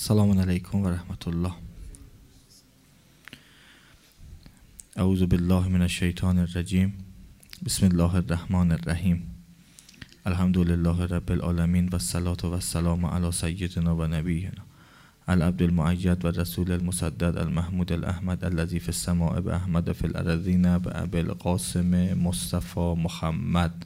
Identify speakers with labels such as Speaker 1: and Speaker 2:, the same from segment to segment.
Speaker 1: السلام علیکم و رحمت الله. اعوذ بالله من الشیطان الرجیم. بسم الله الرحمن الرحیم. الحمد لله رب العالمین و الصلاة و السلام علی سیدنا و نبینا العبد المؤید و رسول المسدد المحمود الاحمد الذی فی السماء باحمد فی الارضین بابی القاسم مصطفی محمد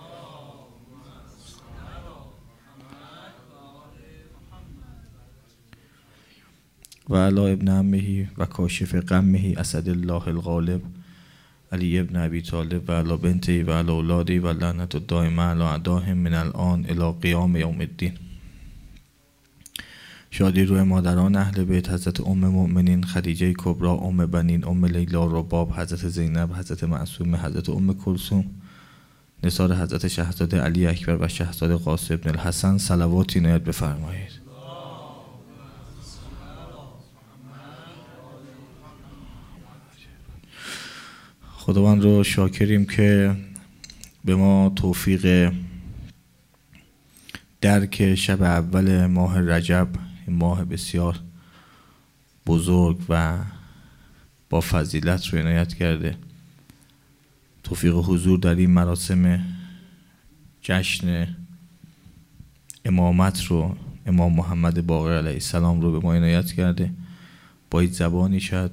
Speaker 1: و علی ابن عمه و کاشف غمه اسد الله الغالب علی ابن ابی طالب و علی بنته و علی اولاده و لعنت الدائمه علی اعدائهم من الان الی قیام یوم الدین. شادی روی مادران اهل بیت حضرت ام مؤمنین خدیجه کبری، ام بنین، ام لیلا رباب، حضرت زینب، حضرت معصومه، حضرت ام کلثوم، نثار حضرت شهزاده علی اکبر و شهزاده قاسم بن الحسن. صلواتی عنایت بفرمایید. خداوند رو شاکریم که به ما توفیق درک شب اول ماه رجب، ماه بسیار بزرگ و با فضیلت رو عنایت کرده. توفیق حضور در این مراسم جشن امامت رو امام محمد باقر علیه السلام رو به ما عنایت کرده. با هیچ زبانی شد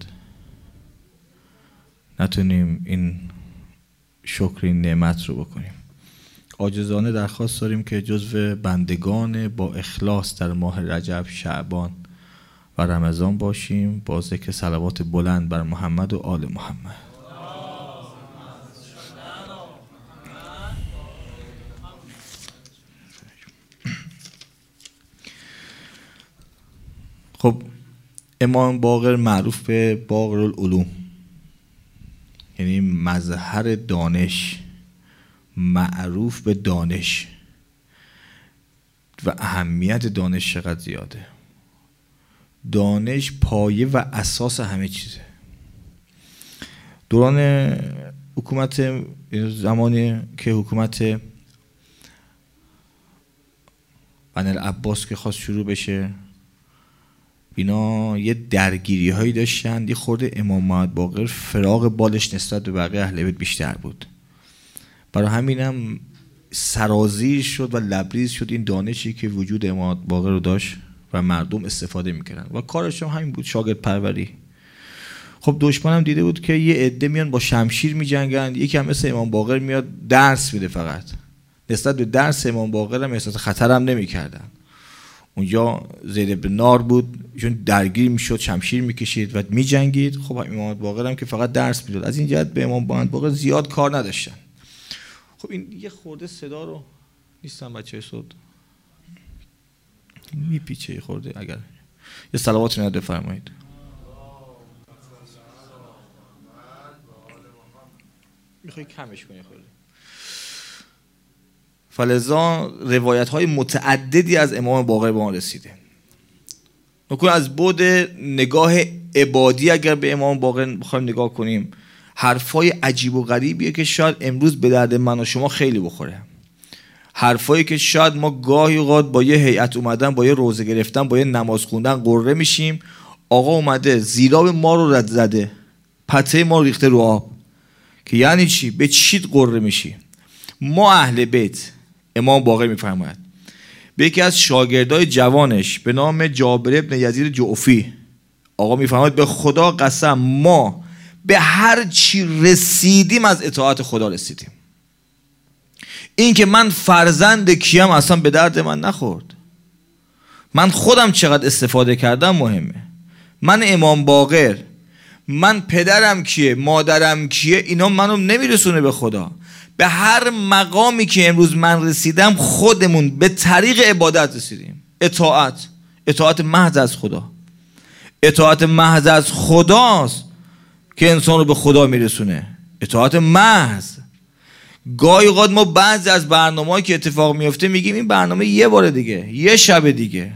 Speaker 1: نتونیم این شکر این نعمت رو بکنیم. عاجزانه درخواست داریم که جزو بندگان با اخلاص در ماه رجب، شعبان و رمضان باشیم با ذکر صلوات بلند بر محمد و آل محمد. خب امام باقر معروف به باقر العلوم، یعنی مظهر دانش، معروف به دانش و اهمیت دانش چقدر زیاده. دانش پایه و اساس همه چیزه. دوران حکومت، زمانی که حکومت بنی العباس که خواست شروع بشه، اینا یه درگیری هایی داشتن. یه خورده امام محمد باقر فراغ بالش نسبت به بقیه اهل بیت بیشتر بود، برای همینم سرازیر شد و لبریز شد این دانشی که وجود امام باقر رو داشت و مردم استفاده میکردن و کارش هم همین بود، شاگرد پروری. خب دشمنم دیده بود که یه عده میان با شمشیر میجنگن، یکی هم مثل امام باقر میاد درس میده، فقط نسبت به درس امام باقر هم احساس خطر هم نمیکردن. اونجا زید بن نار بود، چون درگیر میشد شمشیر میکشید و میجنگید. خب امام باقر هم که فقط درس میداد، از این جهت به امام باقر زیاد کار نداشتن. خب این یه خورده صدا رو نیستن بچه صوت میپیچه یه خورده، اگر یه صلوات عنایت بفرمایید. میخوای کمش کنی خورده. فلذا روایت های متعددی از امام باقر به ما رسیده. نکن از بعد نگاه عبادی اگر به امام باقر بخوایم نگاه کنیم، حرفای عجیب و غریبیه که شاید امروز به درد من و شما خیلی بخوره. حرفایی که شاید ما گاهی اوقات با یه هیئت اومدن، با یه روزه گرفتن، با یه نماز خوندن قره میشیم. آقا اومده زیراب ما رو رد زده، پته ما رو ریخته رو آب، که یعنی چی؟ به چیت قره میشی؟ ما اهل بیت، امام باقر میفرماید به یکی از شاگردای جوانش به نام جابر ابن یزید جعفی، آقا میفرماید به خدا قسم ما به هر چی رسیدیم از اطاعت خدا رسیدیم. این که من فرزند کیم اصلا به درد من نخورد. من خودم چقدر استفاده کردم مهمه. من امام باقر، من پدرم کیه، مادرم کیه، اینا منو نمیرسونه به خدا. به هر مقامی که امروز من رسیدم خودمون به طریق عبادت رسیدیم. اطاعت محض از خدا. اطاعت محض از خداست که انسان رو به خدا میرسونه. اطاعت محض. گاهی اوقات ما بعضی از برنامه‌ای که اتفاق میفته میگیم این برنامه یه بار دیگه، یه شب دیگه.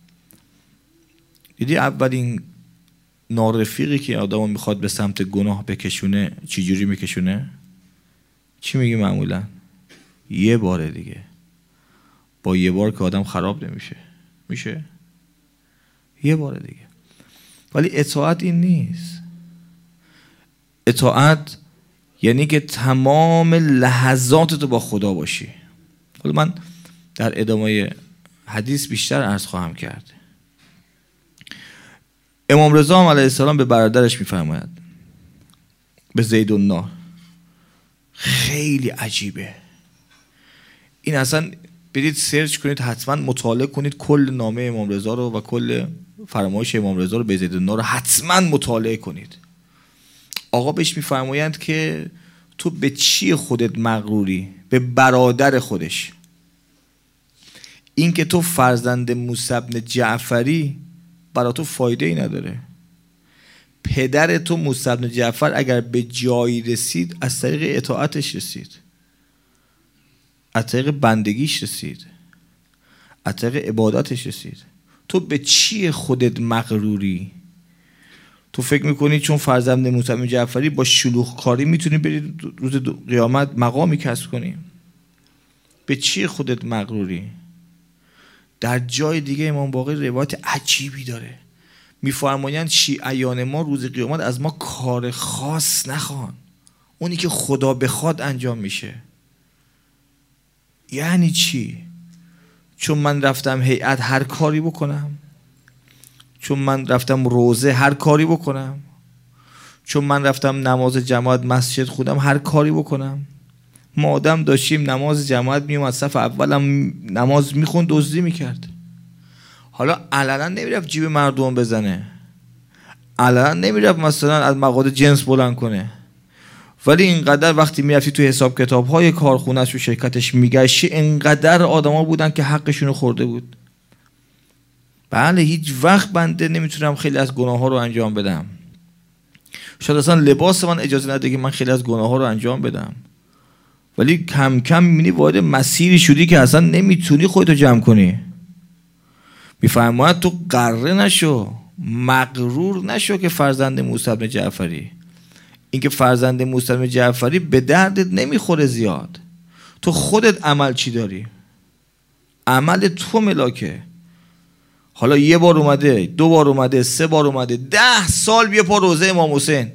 Speaker 1: دیدی اولین نارفیقی که آدمو میخواد به سمت گناه بکشونه چجوری میکشونه؟ چی میگی معمولا؟ یه بار دیگه. با یه بار که آدم خراب نمیشه. میشه؟ یه بار دیگه. ولی اطاعت این نیست. اطاعت یعنی که تمام لحظات تو با خدا باشی. حالا من در ادامه حدیث بیشتر عرض خواهم کرد. امام رضا هم علیه السلام به برادرش میفرماید، به زیدالنار، خیلی عجیبه این. اصلا برید سرچ کنید، حتما مطالعه کنید کل نامه امام رضا رو و کل فرمایش امام رضا رو به زیدالنار رو حتما مطالعه کنید. آقا بهش میفرمایند که تو به چی خودت مغروری؟ به برادر خودش. این که تو فرزند موسی بن جعفری برای تو فایده ای نداره. پدر تو موسی بن جعفر اگر به جایی رسید از طریق اطاعتش رسید، از طریق بندگیش رسید، از طریق عبادتش رسید. تو به چی خودت مغروری؟ تو فکر میکنی چون فرزند موسی بن جعفری با شلوغکاری میتونی بری روز قیامت مقامی کسب کنی؟ به چی خودت مغروری؟ در جای دیگه امام باقر روایت عجیبی داره، میفرمایند شیعیان ما روز قیامت از ما کار خاص نخوان، اونی که خدا بخواد انجام میشه. یعنی چی؟ چون من رفتم هیئت هر کاری بکنم؟ چون من رفتم روزه هر کاری بکنم؟ چون من رفتم نماز جماعت مسجد خودم هر کاری بکنم؟ ما آدم داشتیم نماز جماعت میومد صف اولم نماز میخوند دزدی میکرد. حالا علنا نمیرفت جیب مردم بزنه، علنا نمیرفت مثلا از مقاد جنس بلند کنه، ولی اینقدر وقتی میرفتی تو حساب کتاب های کارخونه‌اش و شرکتش میگشتی اینقدر آدما بودن که حقشونو خورده بود. بله هیچ وقت بنده نمیتونم خیلی از گناه ها رو انجام بدم، شاید اصلا لباس من اجازه نده که من خیلی از گناه ها رو انجام بدم، ولی کم کم میبینی وارد مسیری شدی که اصلا نمیتونی خودتو جمع کنی. میفرماید تو غره نشو، مغرور نشو که فرزند موسی بن جعفری. این که فرزند موسی بن جعفری به دردت نمیخوره زیاد. تو خودت عمل چی داری؟ عمل تو ملاکه. حالا یه بار اومده، 2 بار اومده، 3 بار اومده، 10 سال بیا پا روزه امام حسین.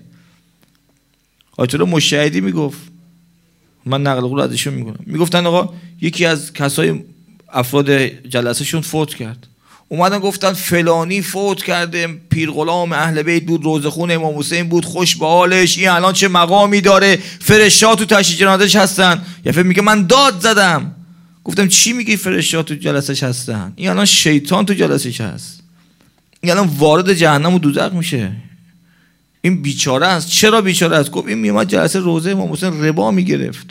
Speaker 1: آیت الله مشهدی میگفت، من نقل قول ازشون میکنم، میگفتن آقا یکی از کسای افراد جلسه شون فوت کرد، اومدن گفتن فلانی فوت کرده، پیر غلام اهل بیت بود، روزه خون امام حسین بود، خوش به حالش، این الان چه مقامی داره، فرشتات تو تشییع جنازش هستن. یه فکر میگه من داد زدم. گفتم چی میگی فرشتات تو جلسش هستن؟ این الان شیطان تو جلسش هست، این الان وارد جهنم و دوزخ میشه. این بیچاره است. چرا بیچاره است؟ گفت این میومد جلسه روزه امام حسین ربا میگرفت،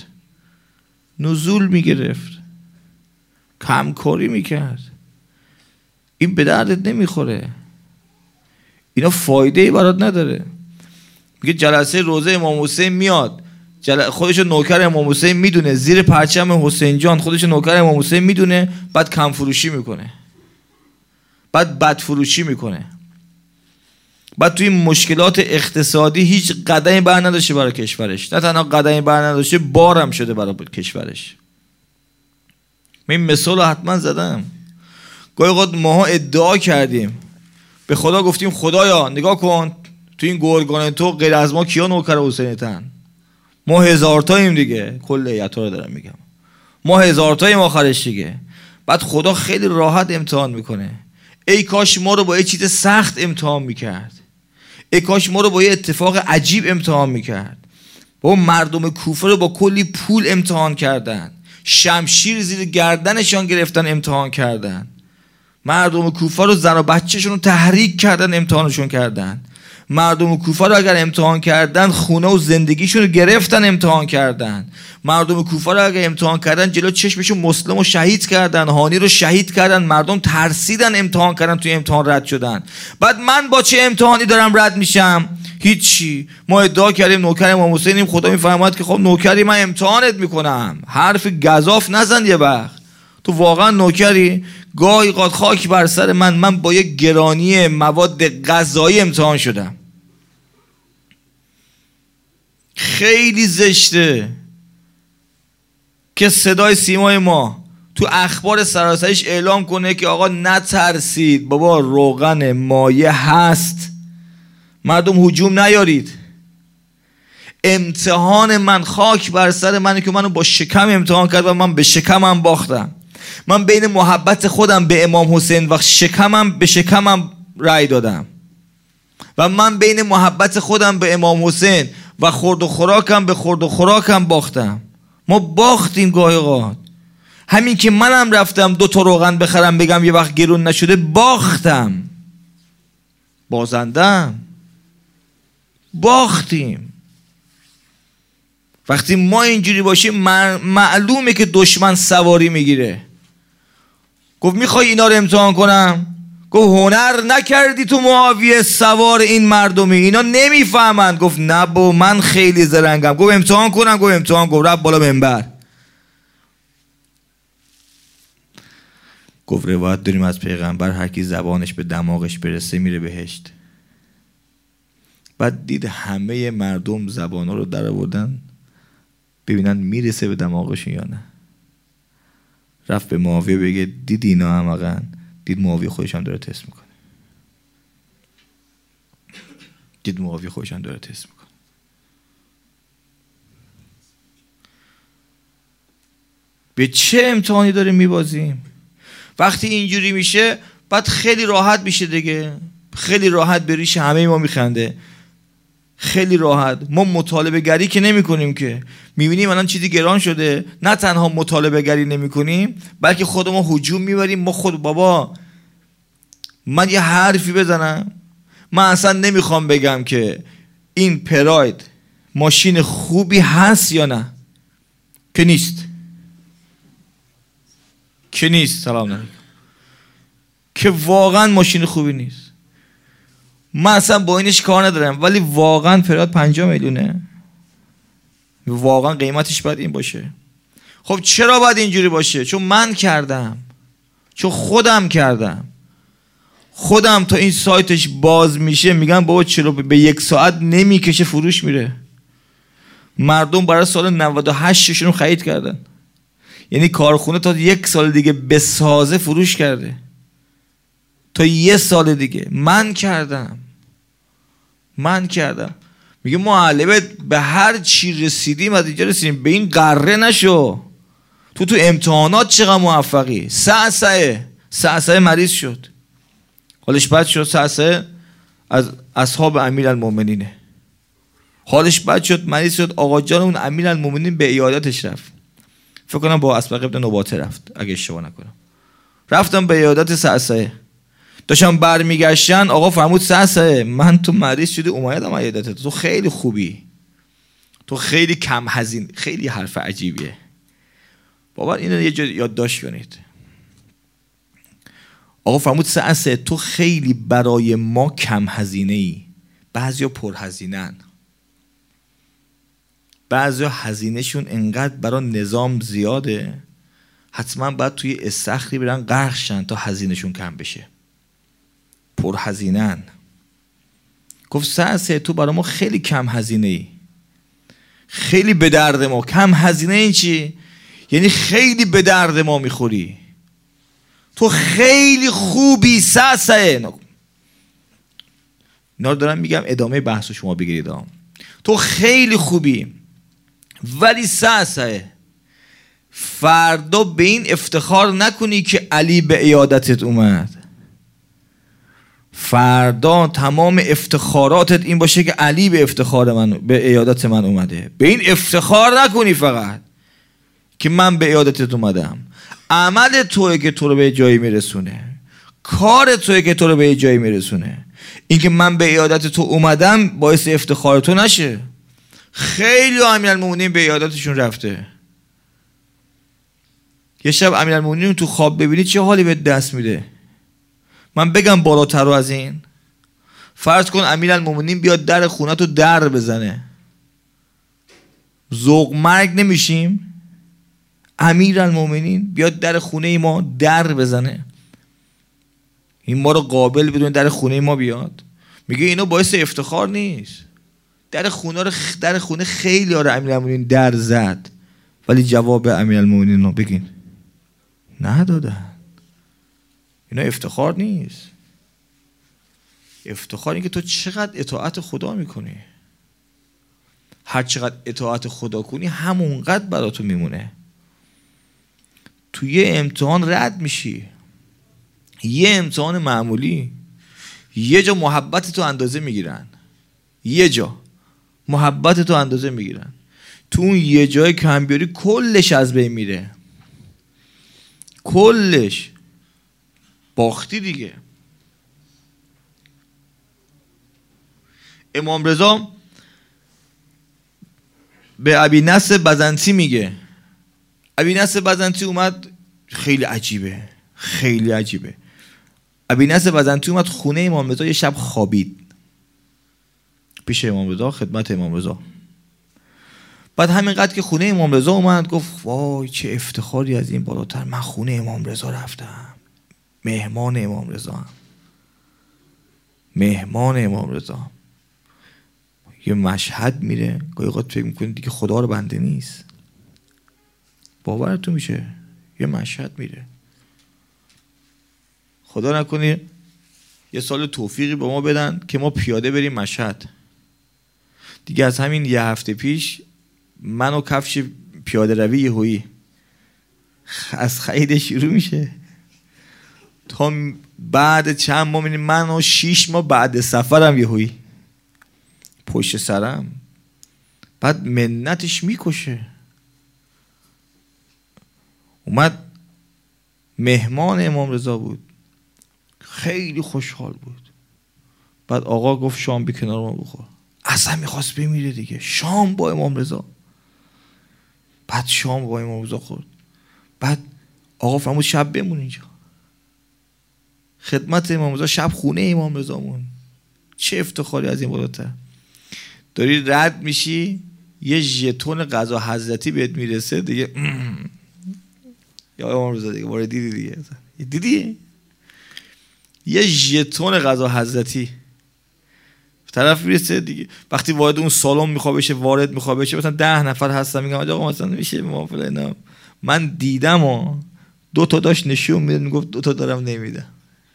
Speaker 1: نزول میگرفت، کمکاری میکرد. این به دردت نمیخوره، اینا فایده ای برات نداره. میگه جلسه روزه امام حسین میاد، خودشو نوکر امام حسین میدونه، زیر پرچم حسین جان خودشو نوکر امام حسین میدونه، بعد کم فروشی میکنه، بعد بد فروشی میکنه، بعد توی مشکلات اقتصادی هیچ قدمی بر نداشته برای کشورش، نه تنها قدمی بر نداشته بارم شده برای کشورش. من این مثال رو حتما زدم. گاهی اوقات ماها ادعا کردیم، به خدا گفتیم خدایا نگاه کن تو این گرگان تو غیر از ما کیا نوکر حسینتن؟ ما 1000 تاییم دیگه، کل هیئت رو دارم میگم، ما 1000 تاییم آخرش دیگه. بعد خدا خیلی راحت امتحان میکنه. ای کاش ما رو با یه چیز سخت امتحان میکرد، ای کاش ما رو با یه اتفاق عجیب امتحان میکرد. با مردم کوفه رو با کلی پول امتحان کردن، شمشیر زیر گردنشان گرفتن امتحان کردن، مردم کوفه رو زن و بچه‌شون رو تحریک کردن امتحانشون کردن، مردم کوفه رو اگر امتحان کردن خونه و زندگیشون رو گرفتن امتحان کردن، مردم کوفه رو اگر امتحان کردن جلو چشمشون مسلم رو شهید کردن، هانی رو شهید کردن، مردم ترسیدن امتحان کردن، توی امتحان رد شدن. بعد من با چه امتحانی دارم رد میشم؟ هیچی. ما ادعا کردیم نوکر امام حسینیم، خدا میفرماید که خب نوکری، من امتحانت میکنم، حرف گزاف نزن یه وقت. تو واقعا نوکری؟ گاهی قد خاک بر سر من با یک گرانی مواد غذایی امتحان شدم. خیلی زشته که صدای سیمای ما تو اخبار سراسریش اعلام کنه که آقا نترسید، بابا روغن مایه هست، مردم هجوم نیارید. امتحان من خاک بر سر منه که منو با شکم امتحان کرد و من به شکمم باختم. من بین محبت خودم به امام حسین و شکمم به شکمم رأی دادم و من بین محبت خودم به امام حسین و خورد و خوراکم به خورد و خوراکم باختم. ما باختیم گاهی اوقات. همین که منم رفتم 2 تا روغن بخرم بگم یه وقت گرون نشده، باختم، بازندم، باختیم. وقتی ما اینجوری باشیم معلومه که دشمن سواری میگیره. گفت میخوای اینا رو امتحان کنم؟ گفت هنر نکردی تو معاویه سوار این مردمی، اینا نمیفهمند. گفت نه با من خیلی زرنگم. گفت امتحان کنم؟ گفت امتحان. گفت رفت بالا منبر. گفت روایت داریم از پیغمبر هر کی زبانش به دماغش برسه میره بهشت. بعد دید همه مردم زبانا رو در آوردن ببینن میرسه به دماغشون یا نه. رفت به معاویه بگه دیدی اینا احمقن. دید معاویه خودش هم داره تست میکنه. دید معاویه خودش هم داره تست میکنه. به چه امتحانی داره میبازیم؟ وقتی اینجوری میشه بعد خیلی راحت میشه دیگه. خیلی راحت به ریش همه ما میخنده. خیلی راحت. ما مطالبه گری که نمی کنیم که. میبینیم الان چیزی گران شده، نه تنها مطالبه گری نمی کنیم بلکه خود ما هجوم میبریم. ما خود بابا من یه حرفی بزنم، من اصلا نمیخوام بگم که این پراید ماشین خوبی هست یا نه، که نیست، که نیست، سلام علیکم، که واقعا ماشین خوبی نیست. من اصلا با اینش کار ندارم، ولی واقعا پراید 50 میلیونه، واقعا قیمتش باید این باشه. خب چرا باید اینجوری باشه؟ چون من کردم، چون خودم کردم. خودم تا این سایتش باز میشه میگم بابا چرا به 1 ساعت نمیکشه فروش میره. مردم برای سال 98 شون خرید کردن. یعنی کارخونه تا 1 سال دیگه بسازه فروش کرده، تا 1 سال دیگه. من کردم. میگه معلمت به هر چی رسیدیم از اینجا رسیدیم، به این قره نشو. تو امتحانات چقدر موفقی. سعسعه مریض شد، حالش بد شد. سعسعه از اصحاب امیرالمومنینه. حالش بد شد، مریض شد. آقا جان اون امیرالمومنین به عیادتش رفت. فکر کنم با اسبق ابن نباته رفت اگه اشتباه نکنم. رفتم به عیادت سعسعه، داشتم برمیگشتن آقا فرمود سعسعه من تو مریض شده اومدم عیادتت، تو خیلی خوبی، تو خیلی کم هزینه. خیلی حرف عجیبیه بابا، اینو یه جا یادداشت کنید. آقا فرمود سعسعه تو خیلی برای ما کم هزینه ای. بعضیا پر هزینه‌ن، بعضیا هزینه شون انقدر برای نظام زیاده حتما باید توی استخری برن غرق شن تا هزینه شون کم بشه. پر هزینه‌ن. گفت سعسعه تو برای ما خیلی کم هزینه ای، خیلی به درد ما. کم هزینه این چی؟ یعنی خیلی به درد ما میخوری، تو خیلی خوبی سعسعه. اینا رو دارم میگم ادامه بحث شما بگیرید. تو خیلی خوبی، ولی سعسعه فردا به این افتخار نکنی که علی به عیادتت اومد. فردا تمام افتخاراتت این باشه که علی به افتخار من، به عیادت من اومده. به این افتخار نکنی فقط که من به عیادتت اومدم. عمل توئه که تو رو به جایی میرسونه، کار توئه که تو رو به جایی میرسونه. این که من به عیادت تو اومدم باعث افتخار تو نشه. خیلی امیرالمومنین به عیادتشون رفته. یه شب امیرالمومنین تو خواب ببینی چه حالی به دست میده. من بگم بالاتر رو از این؟ فرض کن امیرالمومنین بیاد در خونه تو در بزنه، ذوق مرگ نمیشیم؟ امیرالمومنین بیاد در خونه ما در بزنه، این ما رو قابل بدون در خونه ما بیاد؟ میگه اینو باعث افتخار نیست. در خونه خیلی امیرالمومنین در زد، ولی جواب امیرالمومنین رو بگین ندادن. اینا افتخار نیست. افتخار این که تو چقدر اطاعت خدا میکنی. هر چقدر اطاعت خدا کنی همونقدر براتون میمونه. تو یه امتحان رد میشی، یه امتحان معمولی، یه جا محبت تو اندازه میگیرن، یه جا محبت تو اندازه میگیرن، تو اون یه جای کم بیاری کلش از بین میره، کلش باختی دیگه. امام رضا به ابی نصر بزنطی میگه، ابی نصر بزنطی اومد، خیلی عجیبه، خیلی عجیبه. ابی نصر بزنطی اومد خونه امام رضا، یه شب خوابید پیش امام رضا، خدمت امام رضا. بعد همینقدر که خونه امام رضا اومد گفت وای چه افتخاری از این بالاتر، من خونه امام رضا رفتم، مهمان امام رضا هم. مهمان امام رضا. یه مشهد میره گاهی اوقات فکر میکنید دیگه خدا رو بنده نیست، باورتون میشه یه مشهد میره. خدا نکنه یه سال توفیقی به ما بدن که ما پیاده بریم مشهد. دیگه از همین یه هفته پیش من و کفش پیاده روی یهویی از خرید شروع میشه تا بعد چند ماه میبینیم من و 6 ماه بعد سفرم یهویی پشت سرم. بعد منتش میکشه. اومد مهمان امام رضا بود، خیلی خوشحال بود. بعد آقا گفت شام بی کنار ما بخور. اصلا میخواست بمیره دیگه. شام با امام رضا. بعد شام با امام رضا خورد. بعد آقا فرمود شب بمون اینجا، خدمت امام رضا، شب خونه امام رضا مون. چه افتخاری از این بالاتر. داری رد میشی یه ژتون قضا حضرتی بهت میرسه دیگه یا امام رضا دیگه وارد دیدی یه ژتون قضا حضرتی طرف میرسه دیگه. وقتی وارد اون سالن میخواد بشه، وارد میخواد بشه، مثلا 10 نفر هستن میگم آقا مثلا میشه ما فلان، من دیدم و 2 تا داشت نشون میداد میگفت 2 تا دارم نمیدم،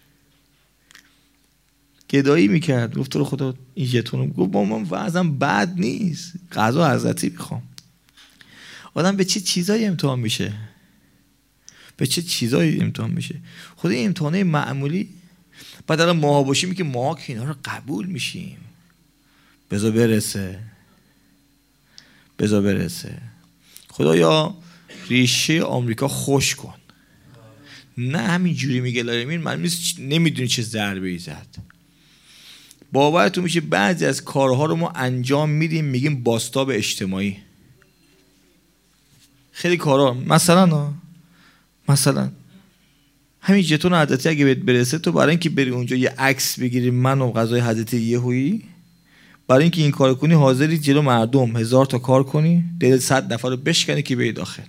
Speaker 1: گدایی میکرد. گفت تو خدا این ژتون، گفت با من وضعم بد نیست، قضا حضرتی میخوام. آدم به چه چیزایی امتحان میشه، به چه چیزایی امتحان میشه. خود این امتحانه معمولی. بعد الان ماها باشیم که ماها که اینا رو قبول میشیم، بذار برسه، بذار برسه. خدایا ریشه آمریکا خوش کن. نه همین جوری میگه لارمین، من نمیدونی چه ضربه ای زد. باورتون میشه بعضی از کارها رو ما انجام میدیم میگیم بازتاب اجتماعی. خیلی کارها، مثلا همین ژتون حضرتی اگه بهت برسه، تو برای اینکه بری اونجا یه عکس بگیری من و غذای حضرتی یهویی، برای اینکه این کار کنی حاضری جلو مردم 1000 تا کار کنی، دل 100 نفر رو بشکنی که بری داخل.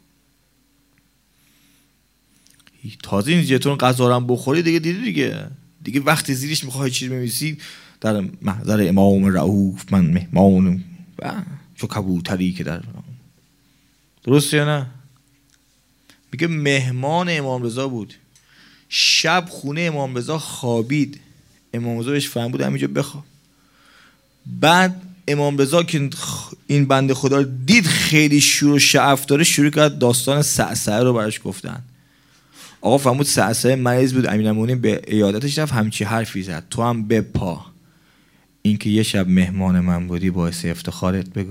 Speaker 1: تازه این ژتون غذا رو هم بخوری دیگه، دیدی دیگه وقتی زیرش میخوای چیز بنویسی در محضر امام رؤوف من مهمان چو کبوتری که در، درسته یا نه؟ میگه مهمان امام رضا بود، شب خونه امام رضا خوابید، امام رضا بهش فرمود همینجا بخواب. بعد امام رضا که این بنده خدا رو دید خیلی شور و شعف داره، شروع کرد داستان صعصعه رو براش گفتن. آقا فرمود صعصعه مریض بود، امیرالمومنین به عیادتش رفت، همچی حرفی زد تو هم بپا، این که یه شب مهمان من بودی باعث افتخارت بگو.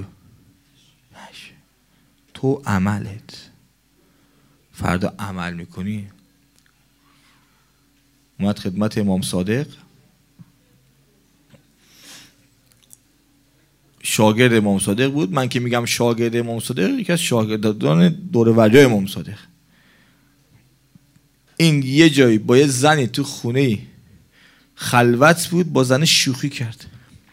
Speaker 1: تو عملت فردا عمل میکنی. اومد خدمت امام صادق، شاگرد امام صادق بود. من که میگم شاگرد امام صادق، یکی از شاگردان دور ولی امام صادق. این یه جایی با یه زنی تو خونه خلوت بود، با زن شوخی کرد.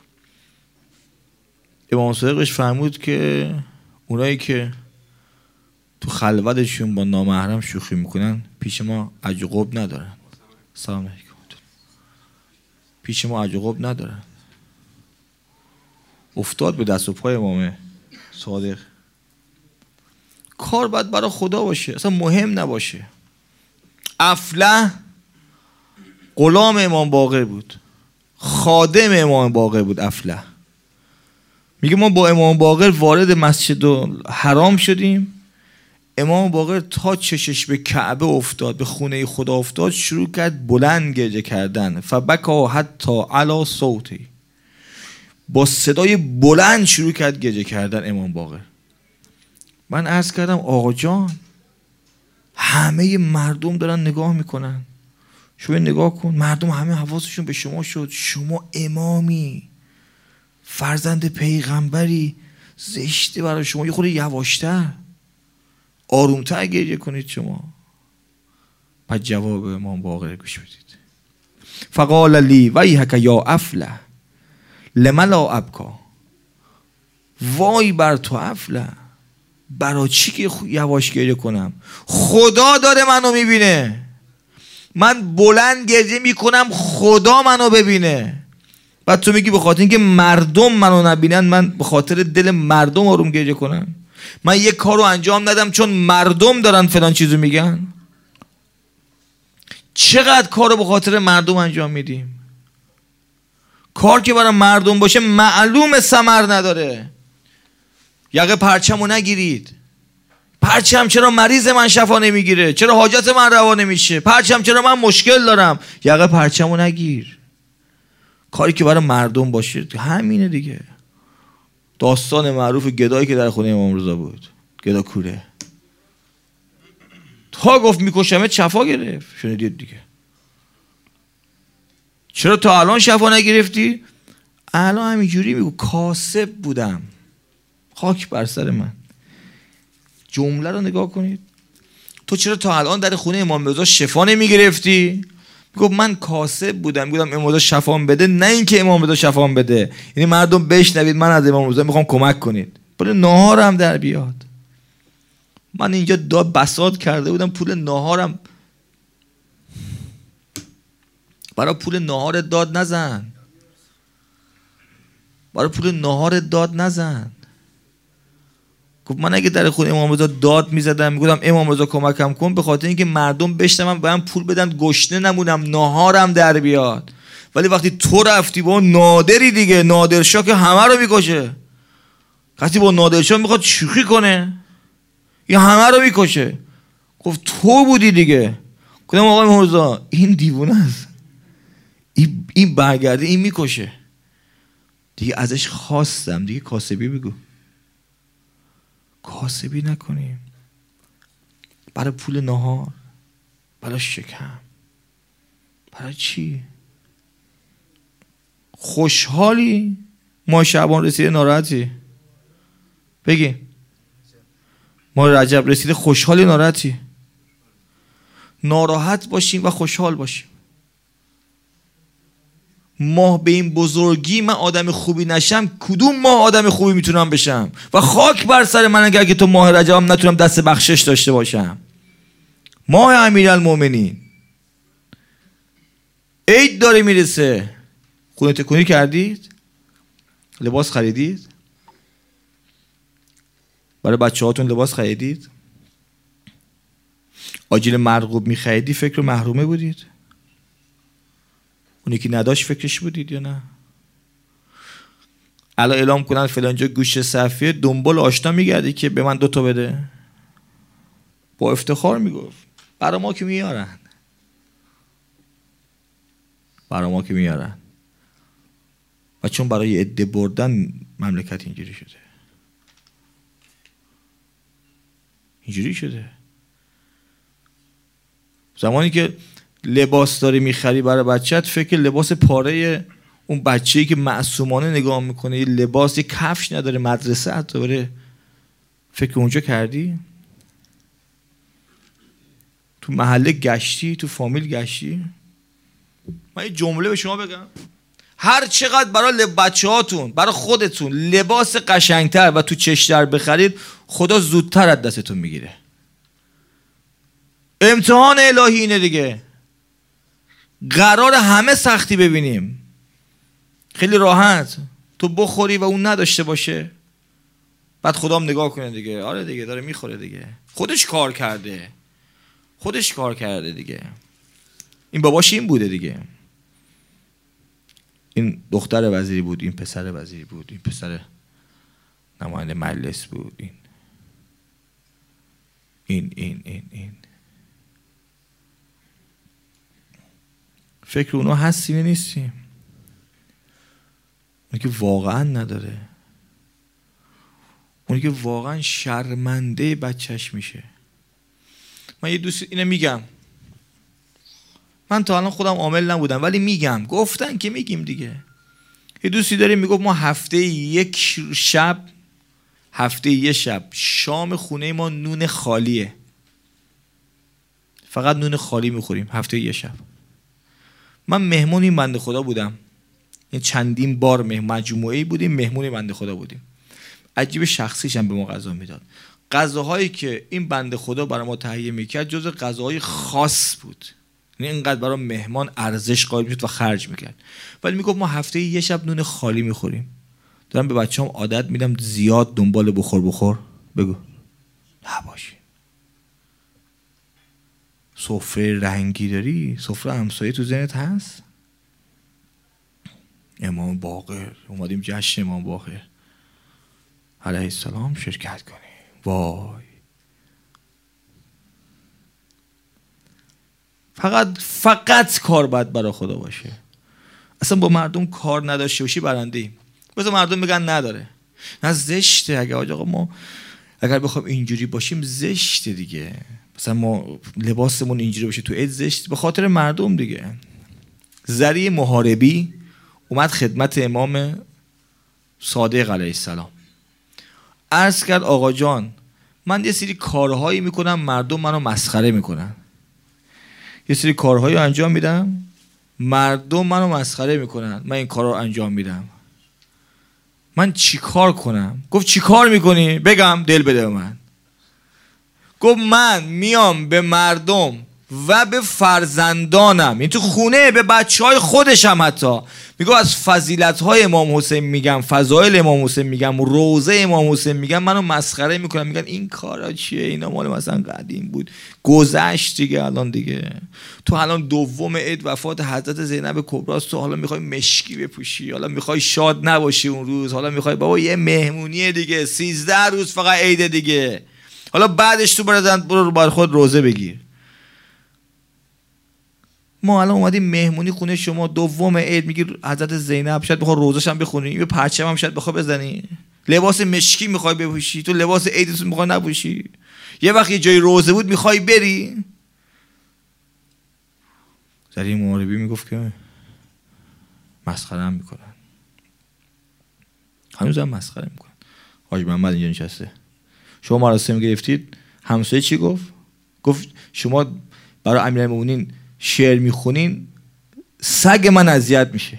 Speaker 1: امام صادق بهش فرمود که اونایی که تو خلوتشون با نامحرم شوخی میکنن پیش ما عجقب ندارن. سلام علیکم. پیش ما عجقب ندارن. افتاد به دست و پای امام صادق. کار باید برای خدا باشه، اصلا مهم نباشه. افله غلام امام باقر بود، خادم امام باقر بود. افله میگه ما با امام باقر وارد مسجد حرام شدیم، امام باقر تا چشش به کعبه افتاد، به خونه خدا افتاد، شروع کرد بلند گریه کردن. فبکا حتی علی صوتی، با صدای بلند شروع کرد گریه کردن امام باقر. من عرض کردم آقا جان، همه مردم دارن نگاه میکنن، شما نگاه کن، مردم همه حواسشون به شما شد، شما امامی، فرزند پیغمبری، زشته برای شما یه خورده یواشتر، آرومتر گریه کنید شما. پس جواب امام باقر گوش بدید. فقال لی ویحک یا افله لما لا ابکا، وای بر تو افله، برای چی که یواش گریه کنم؟ خدا داره منو میبینه، من بلند گریه میکنم خدا منو ببینه. بعد تو میگی به خاطر اینکه مردم منو نبینن من به خاطر دل مردم آروم گریه کنم؟ من یک کارو انجام ندم چون مردم دارن فلان چیزو میگن؟ چقدر کارو به خاطر مردم انجام میدیم؟ کار که برای مردم باشه معلوم ثمر نداره. یقه پرچمو نگیرید. پرچم چرا مریض من شفا نمیگیره؟ چرا حاجت من روا نمیشه؟ پرچم چرا من مشکل دارم؟ یقه پرچمو نگیر. کاری که برای مردم باشه همینه دیگه. داستان معروف گدایی که در خونه امام رضا بود، گدا کوره، تا گفت میکشمت شفا گرفت. شنیدید دیگه. چرا تا الان شفا نگرفتی؟ الان همینجوری میگو کاسب بودم. خاک بر سر من. جمله رو نگاه کنید. تو چرا تا الان در خونه امام رضا شفا نمیگرفتی؟ میگفت من کاسب بودم، میگفتم امام رضا شفا بده، نه اینکه امام رضا شفا بده. یعنی مردم بشنوید من از امام رضا میخوام کمک کنید، پول ناهارم در بیاد. من اینجا بساط کرده بودم پول ناهارم، برای پول ناهار داد نزن، برای پول ناهار داد نزن. گفت من اگه در خونه امام رضا داد میزدم میگفتم امام رضا کمکم کن، به خاطر اینکه مردم بشنون باید پول بدن گشنه نمونم، ناهارم در بیاد. ولی وقتی تو رفتی با نادری دیگه، نادرشاه که همه رو میکشه، کسی با نادرشاه میخواد شوخی کنه یا همه رو میکشه. گفت تو بودی دیگه. گفتم آقای امام رضا این دیوونه است، این برگرده این میکشه دیگه. ازش خواستم دیگه کاسبی بگو، کاسبی نکنیم برای پول نهار، برای شکم، برای چی؟ خوشحالی ما شعبان رسیده ناراحتی؟ بگی ما رجب رسیده خوشحالی ناراحتی؟ ناراحت باشیم و خوشحال باشیم. ماه به این بزرگی من آدم خوبی نشم، کدوم ماه آدم خوبی میتونم بشم؟ و خاک بر سر من اگر که تو ماه رجبم نتونم دست بخشش داشته باشم. ماه امیرالمومنین عید داره میرسه، خونه تکونی کردید؟ لباس خریدید؟ برای بچه هاتون لباس خریدید؟ آجیل مرغوب میخریدی فکر محرومه بودید؟ اونی که نداشت فکرش بودید یا نه؟ الان اعلام کنن فلانجا گوشت صفیه، دنبال آشنا میگردی که به من 2 بده؟ با افتخار میگفت برای ما که میارن، برای ما که میارن. و چون برای عده بردن مملکت اینجوری شده، اینجوری شده. زمانی که لباس داری میخری برای بچت، فکر لباس پاره اون بچه‌ای که معصومانه نگاه میکنه، یه لباس، یه کفش نداره، مدرسه حتی بره، فکر اونجا کردی؟ تو محله گشتی؟ تو فامیل گشتی؟ من یه جمله به شما بگم، هر چقدر برای بچه هاتون، برای خودتون لباس قشنگتر و تو چشتر بخرید، خدا زودتر از دستتون میگیره. امتحان الهی اینه دیگه. قرار همه سختی ببینیم. خیلی راحت تو بخوری و اون نداشته باشه، بعد خدام نگاه کنه دیگه، آره دیگه داره میخوره دیگه، خودش کار کرده، خودش کار کرده دیگه. این باباش این بوده دیگه، این دختر وزیری بود، این پسر وزیری بود، این پسر نماینده مجلس بود، این فکر اونا هستیم یا نیستیم؟ اونی که واقعا نداره، اونی که واقعا شرمنده بچهش میشه. من یه دوست اینو میگم، من تا الان خودم عامل نبودم ولی میگم، گفتن که میگیم دیگه. یه دوستی داریم میگفت ما هفته یه شب شام خونه ما نون خالیه، فقط نون خالی میخوریم هفته یه شب. من مهمون این بنده خدا بودم، این چندین بار مجموعه‌ای بودیم مهمون بنده خدا بودیم. عجیب شخصیش هم به ما غذا میداد. غذاهایی که این بنده خدا برای ما تهیه میکرد جز غذاهای خاص بود، یعنی اینقدر برای مهمان ارزش قائل میشد و خرج میکرد. ولی میگفت ما هفته یه شب نون خالی میخوریم. دارم به بچه‌ام عادت میدم زیاد دنبال بخور بگو نباشین. سفره رنگی داری؟ سفره همسایه تو ذهنت هست؟ امام باقر اومدیم جشن امام باقر علیه السلام شرکت کنیم. وای، فقط کار باید برای خدا باشه. اصلا با مردم کار نداشته باشی برنده ایم. بذار مردم بگن نداره، نه زشته. آقا ما اگر بخوام اینجوری باشیم زشته دیگه. مثلا ما لباسمون اینجوری باشه تو عید زشت، به خاطر مردم دیگه. زری محاربی اومد خدمت امام صادق علیه السلام، عرض کرد آقا جان من یه سری کارهایی میکنم مردم منو مسخره میکنن، یه سری کارهایی انجام میدم مردم منو مسخره میکنن، من این کارا رو انجام میدم، من چی کار کنم؟ گفت چی کار میکنی؟ بگم دل بده به من. گفت من میام به مردم و به فرزندانم، این تو خونه به بچه های خودشم حتی میگم از فضیلت های امام حسین میگم، فضایل امام حسین میگم، روضه امام حسین میگم، منو مسخره میکنن، میگن این کارا چیه، اینا مال مثلا قدیم بود گذشت دیگه. الان دیگه تو الان دوم عید وفات حضرت زینب کبری است، تو حالا میخوای مشکی بپوشی، حالا میخوای شاد نباشی اون روز، حالا میخوای بابا یه مهمونیه دیگه، 13 روز فقط عید دیگه، حالا بعدش تو برو بر خود روزه بگیر. ما الان اومدیم مهمونی خونه شما دوم عید، میگی حضرت زینب، شاید بخوای روزش هم بخونی، یه پرچم هم شاید بخوای بزنی، لباس مشکی میخوای بپوشی، تو لباس عیدت میخوای نپوشی، یه وقت یه جای روزه بود میخوای بری. زری محاربی میگفت که مسخره هم میکنن، هنوز هم مسخره میکنن. حاج محمد اینجا نشسته، شما مراسم گرفتید، همسایه چی گفت؟ گفت شما برای امیرالمومنین شعر میخونین سگ من اذیت میشه.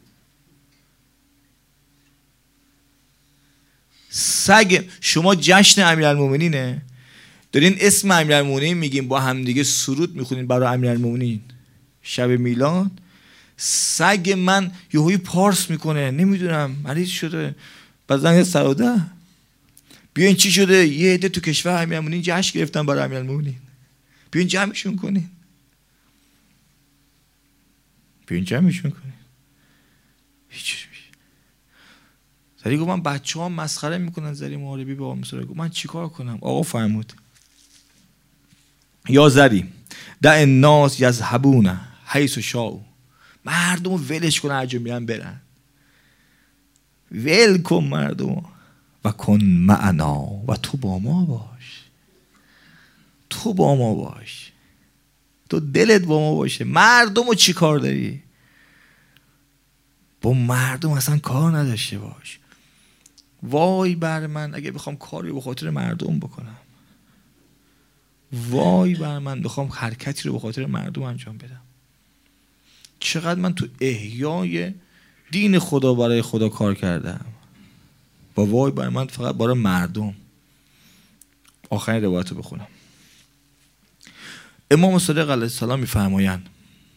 Speaker 1: سگ شما جشن امیرالمومنینه، دارین اسم امیرالمومنین میگین، با همدیگه سرود میخونین برای امیرالمومنین شب میلاد، سگ من یهویی پارس میکنه، نمیدونم مریض شده، بعد زنگ سراده بیاین چی شده، یه عده تو کشور امیرالمومنین جشن گرفتن برای امیرالمومنین، بیاین جمعشون کنین، بیاین جمعشون کنین. هیچ میشه. زری گفت من بچه ها مسخره میکنن، زری محاربی به آقا مصطفی گفت من چیکار کنم؟ آقا فرمود یا زری دع الناس یذهبون حیث شاءوا، مردم ولش کن هر جا میرن برن، ول کن مردم و کن معنا، و تو با ما باش، تو با ما باش، تو دلت با ما باشه. مردم رو چی کار داری؟ با مردم اصلا کار نداشته باش. وای بر من اگه بخوام کاری به خاطر مردم بکنم، وای بر من بخوام حرکتی رو به خاطر مردم انجام بدم. چقدر من تو احیای دین خدا برای خدا کار کردم، با وای بر من فقط برای مردم. آخرین روایت رو بخونم. امام صادق علیه السلام میفرمایند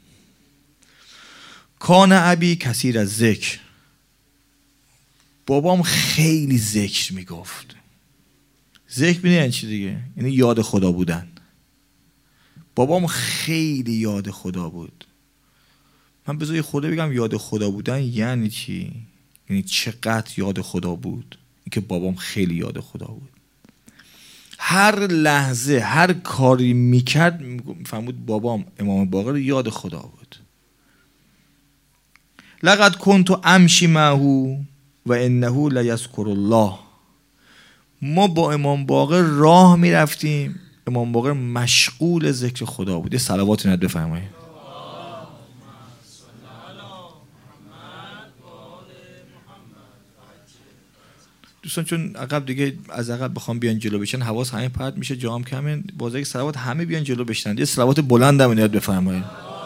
Speaker 1: کان ابی کثیر از ذکر، بابام خیلی ذکر میگفت. ذکر یعنی چی دیگه؟ یعنی یاد خدا بودن. بابام خیلی یاد خدا بود. من بذار خدا بگم یاد خدا بودن یعنی چی؟ یعنی چقدر یاد خدا بود؟ اینکه بابام خیلی یاد خدا بود. هر لحظه هر کاری میکرد میفهمود بابام امام باقر یاد خدا بود. لقد کنت امشی معه و انه لیذکر الله. ما با امام باقر راه میرفتیم، امام باقر مشغول ذکر خدا بود. یه صلواتی ند بفرمایید. دوستان چون عقب دیگه از عقب بخوام بیان جلو بشن حواس همه پرت میشه، جام کمه، بازه صلوات همه بیان جلو بشن. یه صلوات بلند هم یاد بفرمایید.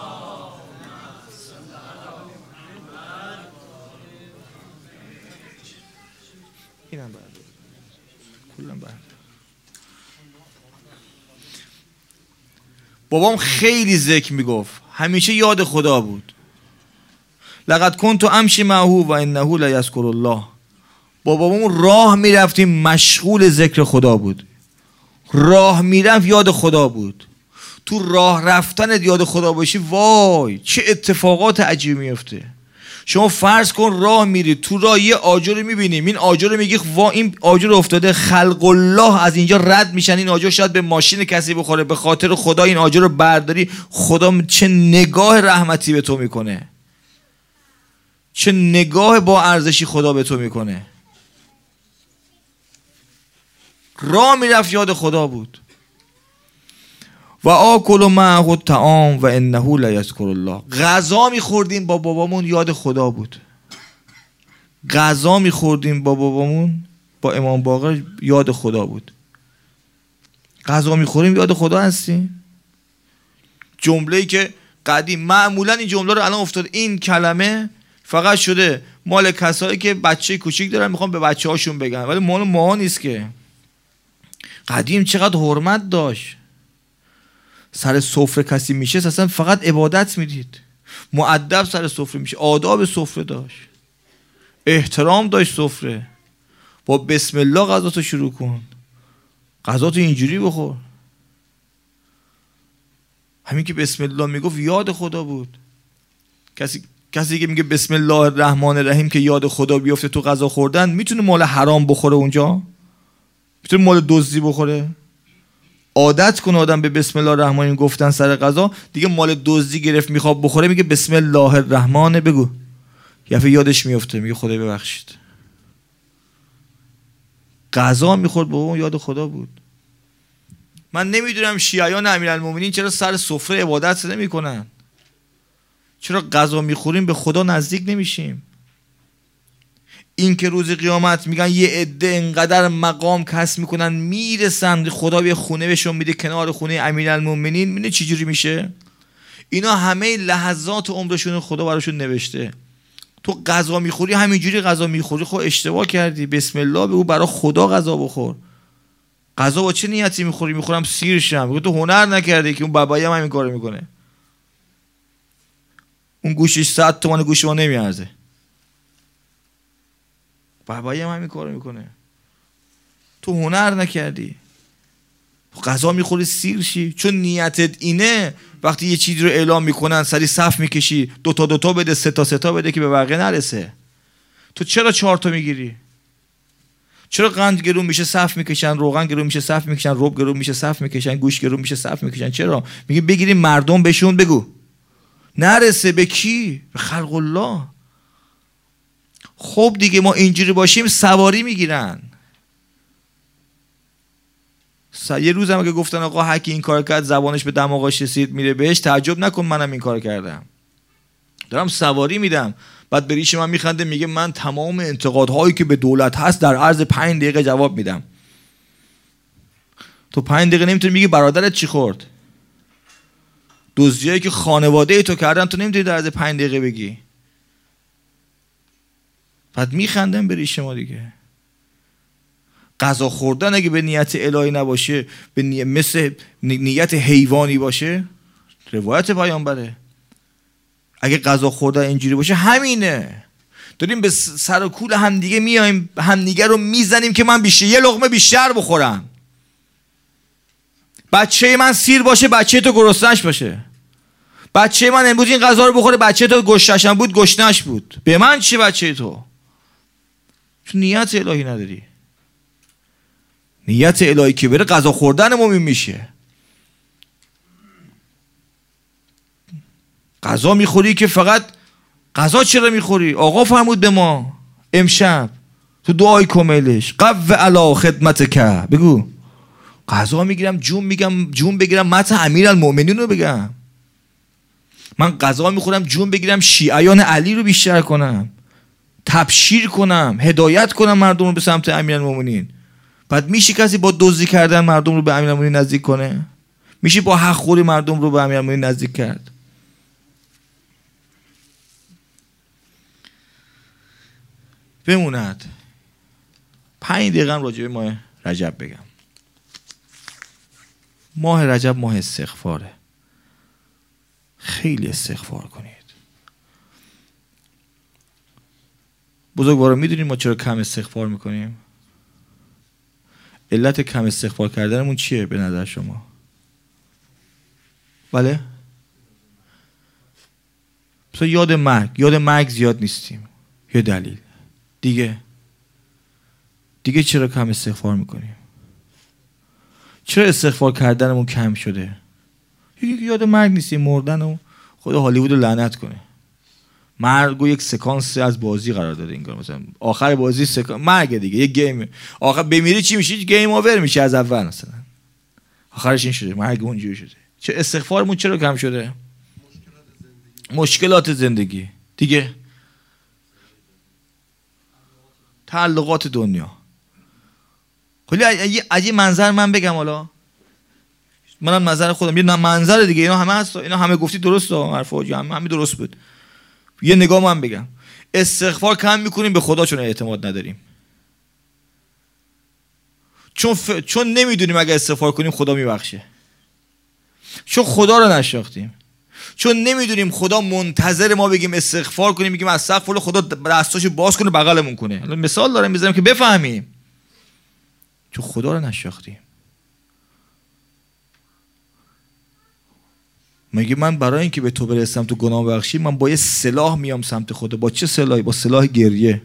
Speaker 1: اینم بعد کلا بعد. بابام خیلی ذکر میگفت، همیشه یاد خدا بود. لقد کنت امشی معه و انه لیذکر الله. با بابامون راه میرفتیم مشغول ذکر خدا بود. راه میرفت یاد خدا بود. تو راه رفتنت یاد خدا باشی وای چه اتفاقات عجیبی میفته. شما فرض کن راه میری، تو راه یه آجر میبینیم، این آجر میگی وا این آجر افتاده، خلق الله از اینجا رد میشن، این آجر شاید به ماشین کسی بخوره، به خاطر خدا این آجر رو برداری. خدا چه نگاه رحمتی به تو میکنه، چه نگاه با ارزشی خدا به تو میکنه. راه میرفت یاد خدا بود. و آکل معه الطعام و انه لیذکر الله. غذا میخوردیم با بابامون یاد خدا بود. غذا میخوردیم با بابامون با امام باقر یاد خدا بود. غذا میخوریم یاد خدا هستیم. جمله‌ای که قدیم معمولا این جمله رو الان افتاد، این کلمه فقط شده مال کسایی که بچه کوچیک دارن میخوان به بچه‌هاشون بگن، ولی مال ما نیست که. قدیم چقدر حرمت داشت. سر سفره کسی میشه اصلا فقط عبادت میدید. مؤدب سر سفره میشه، آداب سفره داشت، احترام داشت سفره. با بسم الله غذا تو شروع کن، غذا تو اینجوری بخور. همین که بسم الله میگفت یاد خدا بود. کسی که میگه بسم الله الرحمن الرحیم که یاد خدا بیفته تو غذا خوردن، میتونه مال حرام بخوره اونجا؟ میتونه مال دزدی بخوره؟ عادت کنه آدم به بسم الله الرحمن الرحیم گفتن سر غذا، دیگه مال دزدی گرفت میخواد بخوره میگه بسم الله الرحمن بگو، یه یادش میفته میگه خدای ببخشید. غذا میخورد با اون یاد خدا بود. من نمیدونم شیعیان امیرالمومنین چرا سر سفره عبادت نمیکنن، چرا غذا میخوریم به خدا نزدیک نمیشیم. این که روز قیامت میگن یه عده انقدر مقام کسب میکنن میرسن خدا به خونه بهشون میده کنار خونه امیرالمومنین، میدونی چی جوری میشه؟ اینا همه لحظات عمرشون خدا براشون نوشته. تو غذا میخوری همینجوری غذا میخوری، خب اشتباه کردی، بسم الله بگو برای خدا غذا بخور. غذا با چه نیتی میخوری؟ میخورم سیر شم. میگه تو هنر نکردی که اون بابایی هم همین کارو میکنه، اون گوشش 100 تومن گوش ما نمیارزه، بابایی هم همین کارو میکنه. تو هنر نکردی، تو غذا میخوری سیر شی. چون نیتت اینه وقتی یه چیزی رو اعلام میکنن سری صف میکشی، دوتا بده، سه تا بده که به بقیه نرسه. تو چرا 4 تا میگیری؟ چرا قند گرون میشه صف میکشن، روغن گرون میشه صف میکشن، رب گرون میشه صف میکشن، گوش گرون میشه صف میکشن؟ چرا؟ میگه بگیریم مردم بهشون بگو نرسه. به کی؟ به خلق الله. خب دیگه ما اینجوری باشیم سواری میگیرن. یه روز هم که گفتن آقا هر کی این کار کرد زبانش به دماغش رسید میره بهش، تعجب نکن منم این کار کردم، دارم سواری میدم. بعد به ریش من میخنده میگه من تمام انتقادهایی که به دولت هست در عرض 5 دقیقه جواب میدم. تو 5 دقیقه نمیتونی میگی برادرت چی خورد؟ دزدیایی که خانواده تو کردن تو نمیتونی در عرض 5 دقیقه بگی. بعد میخندم به ریش ما دیگه. غذا خوردن اگه به نیت الهی نباشه، به مثل نیت حیوانی باشه، روایت پیامبره. اگه غذا خوردن اینجوری باشه همینه، داریم به سر و کول همدیگه میایم، همدیگه رو میزنیم که من بیشتر یه لقمه بیشتر بخورم. بچه من سیر باشه، بچه تو گرسنه‌اش باشه. بچه من امروز این غذا رو بخوره، بچه تو گشتشم بود گشنه‌اش بود. به من چی بچه تو؟ چون نیت الهی نداری. نیت الهی که بره غذا خوردن مومن میشه. غذا میخوری که فقط غذا چرا میخوری؟ آقا فرمود به ما امشب تو دعای کمیلش قو علی خدمتک، بگو غذا میگیرم جون بگیرم مت امیرالمومنین رو بگم. من غذا میخورم جون بگیرم شیعیان علی رو بیشتر کنم، تبشیر کنم، هدایت کنم مردم رو به سمت امیرالمومنین. بعد میشه کسی با دزدی کردن مردم رو به امیرالمومنین نزدیک کنه؟ میشه با حق خوری مردم رو به امیرالمومنین نزدیک کرد؟ بموند 5 دقیقه راجع به ماه رجب بگم. ماه رجب ماه استغفاره. خیلی استغفار کنید. بزرگوارا میدونیم ما چرا کم استغفار میکنیم؟ علت کم استغفار کردنمون چیه به نظر شما؟ بله؟ مثلا یاد مرگ زیاد نیستیم. یه دلیل دیگه چرا کم استغفار میکنیم؟ چرا استغفار کردنمون کم شده؟ یاد مرگ نیستیم، مردن و خدا هالیوود رو لعنت کنه. مرگ و یک سکانس از بازی قرار داده انگار، مثلا آخر بازی مرگ دیگه، یک گیم آخر بمیری چی میشه؟ گیم اوور میشه از اول. مثلا آخرش این شده، مرگ اونجوری شده. چه استغفارمون چرا کم شده؟ مشکلات زندگی دیگه، تعلقات دنیا. خیلی از یه منظر من بگم، حالا منم نظر خودم یه منظر دیگه، اینا همه هست، اینا همه گفتی درسته، حرفا همه درست بود. یه نگاه من بگم، استغفار کم میکنیم به خدا چون اعتماد نداریم. چون نمیدونیم اگه استغفار کنیم خدا میبخشه. چون خدا رو نشناختیم. چون نمیدونیم خدا منتظر ما بگیم استغفار کنیم، میگیم استغفر، خدا دستاشو باز کنه بغلمون کنه. مثال دارم میذارم که بفهمیم. چون خدا رو نشناختیم. میگه من برای اینکه به تو برسم تو گناه بخشی، من با یه سلاح میام سمت خدا. با چه سلاحی؟ با سلاح گریه.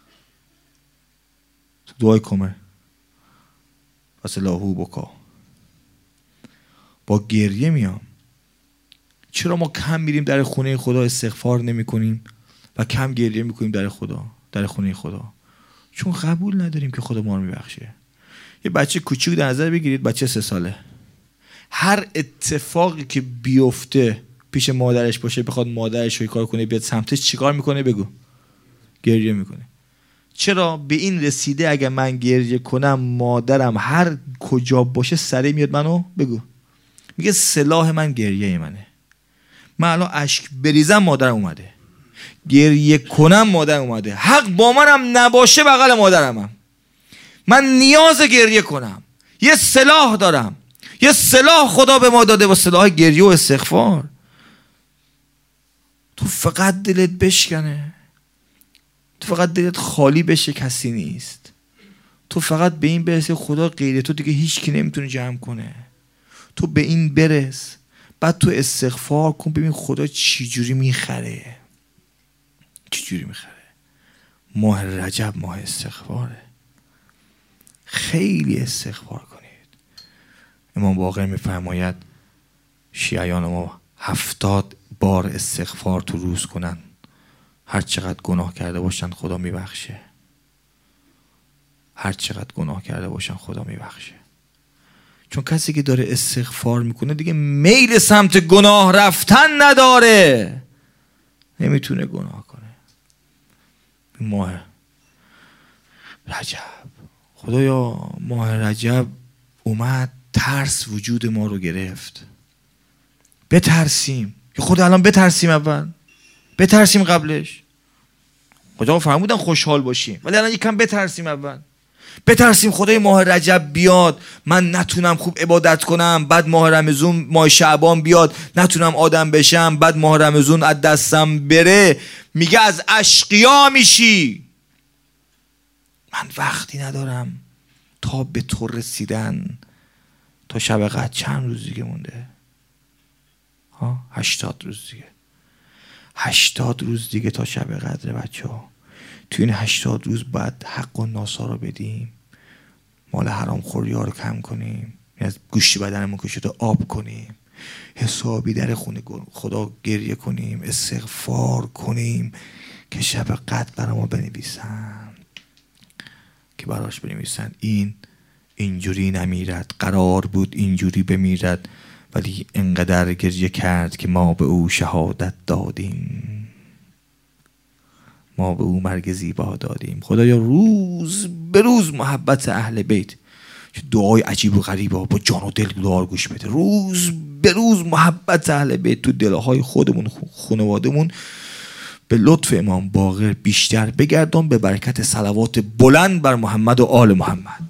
Speaker 1: دعای کمر و سلاحو بکا. با گریه میام. چرا ما کم میریم در خونه خدا استغفار نمی کنیم و کم گریه میکنیم در خونه خدا؟ چون قبول نداریم که خدا ما رو میبخشه. یه بچه کوچیک در نظر بگیرید، بچه 3 ساله، هر اتفاقی که بیفته پیش مادرش باشه، بخواد مادرش رو کار کنه بیاد سمتش، چیکار میکنه؟ بگو. گریه میکنه. چرا؟ به این رسیده اگر من گریه کنم مادرم هر کجا باشه سریع میاد منو بگو. میگه سلاح من گریه منه. من الان اشک بریزم مادرم اومده، گریه کنم مادرم اومده، حق با منم نباشه بغل مادرمم. من نیاز گریه کنم. یه سلاح دارم، یه سلاح خدا به ما داده، با سلاح گریه و استغفار. تو فقط دلت بشکنه، تو فقط دلت خالی بشه، کسی نیست. تو فقط به این برسی خدا غیر تو دیگه هیچ کی نمیتونه جمع کنه. تو به این برس، بعد تو استغفار کن، ببین خدا چی جوری میخره. ماه رجب ماه استغفاره. خیلی استغفار کنید. امام باقر میفرماید شیعیان ما 70 بار استغفار تو روز کنن، هر چقدر گناه کرده باشن خدا میبخشه. هر چقدر گناه کرده باشن خدا میبخشه. چون کسی که داره استغفار میکنه دیگه میل سمت گناه رفتن نداره، نمیتونه گناه کنه. ماه رجب، خدایا ماه رجب اومد، ترس وجود ما رو گرفت. بترسیم. خود الان بترسیم، اول بترسیم قبلش. خدا فرمودن خوشحال باشیم، ولی الان یکم بترسیم. اول بترسیم خدای ماه رجب بیاد من نتونم خوب عبادت کنم، بعد ماه رمضان ماه شعبان بیاد نتونم آدم بشم، بعد ماه رمضان از دستم بره، میگه از اشقیا میشی. من وقتی ندارم تا به تو رسیدن، تا شب قدر چند روز دیگه مونده؟ 80 روز دیگه. 80 روز دیگه تا شب قدر بچه ها. تو این 80 روز باید حق و ناسا رو بدیم، مال حرام خوری ها رو کم کنیم، از گوشت بدنمون که شده آب کنیم، حسابی در خونه خدا گریه کنیم، استغفار کنیم که شب قدر برای ما بنویسن، که براش بنویسن این اینجوری نمیرد، قرار بود اینجوری بمیرد ولی انقدر گریه کرد که ما به او شهادت دادیم، ما به او مرگ زیبا دادیم. خدایا روز به روز محبت اهل بیت، چه دعای عجیب و غریبا با جان و دل دعا گوش بده، روز به روز محبت اهل بیت تو دلهای خودمون خانوادمون به لطف امام باقر بیشتر بگردان، به برکت صلوات بلند بر محمد و آل محمد.